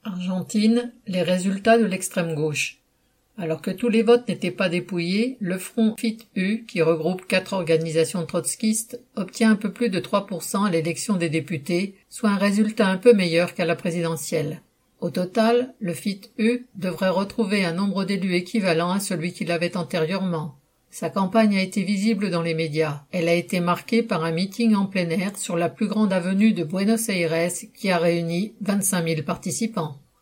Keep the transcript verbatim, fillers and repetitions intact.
Argentine, les résultats de l'extrême gauche. Alors que tous les votes n'étaient pas dépouillés, le front F I T-U, qui regroupe quatre organisations trotskistes, obtient un peu plus de trois pour cent à l'élection des députés, soit un résultat un peu meilleur qu'à la présidentielle. Au total, le F I T-U devrait retrouver un nombre d'élus équivalent à celui qu'il avait antérieurement. Sa campagne a été visible dans les médias. Elle a été marquée par un meeting en plein air sur la plus grande avenue de Buenos Aires qui a réuni vingt-cinq mille participants.